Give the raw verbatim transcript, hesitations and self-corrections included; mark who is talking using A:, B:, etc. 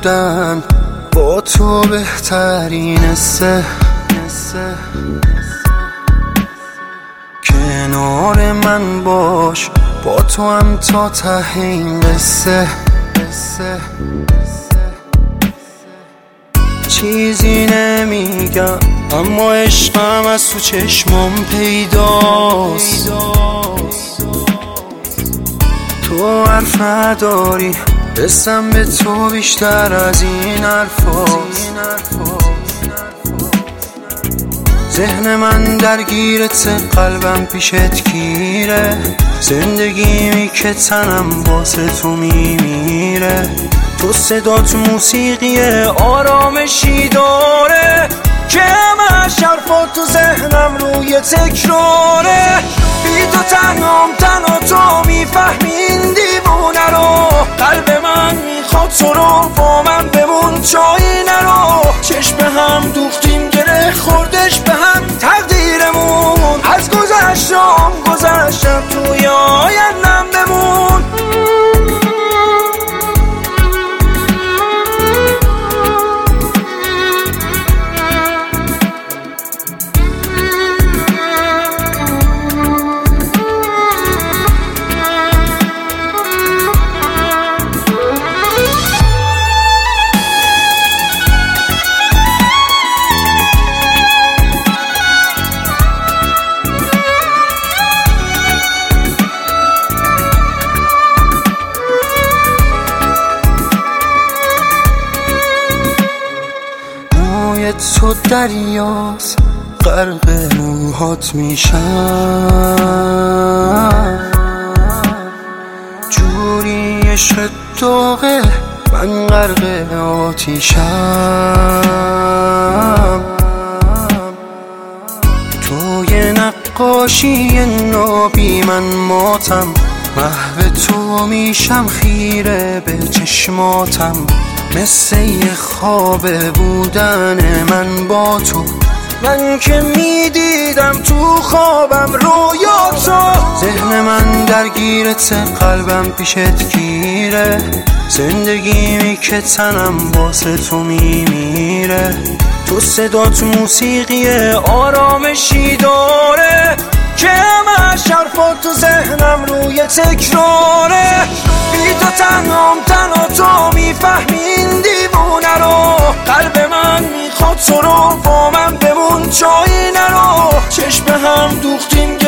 A: بودن با تو بهترین قصه. کنار من باش با تو هم تا ته این قصه. چیزی نمیگم اما عشقم از تو چشمم پیداست. تو حرف نداری حسم به تو بیشتر از این حرفاست. ذهن من درگیرت قلبم پیشت گیره. زندگیمی که تنم واسه تو میمیره. تو صدات موسیقی آرامشی داره که همش حرفات تو ذهنم روی تکراره. بی تو تنهام تنها تو میفهمی این دیوونه رو. قلب من میخواد تو رو با من بمون جایی نرو. چشم هم دوختیم گره خوردش به هم تقدیرمون. از گذشتم گذشتم توی آیندم بمون. تو دریاست غرق موهات میشم. جوری عشق داغه من غرق آتیشم. توی نقاشی نابی من ماتم. محو تو میشم خیره به چشماتم. مثل یه خواب بودن من با تو. من که میدیدم تو خوابم رویاتو. ذهن من درگیرت قلبم پیشت گیره. زندگیمی که تنم واسه تو میمیره. تو صدات موسیقی آرامشی داره که همش حرفات تو ذهنم روی تکراره. بی تو تنهام تنها تو میفهمی این دیوونه رو. قلب من میخواد تو رو با من بمون جایی نرو. چشم هم دوختیم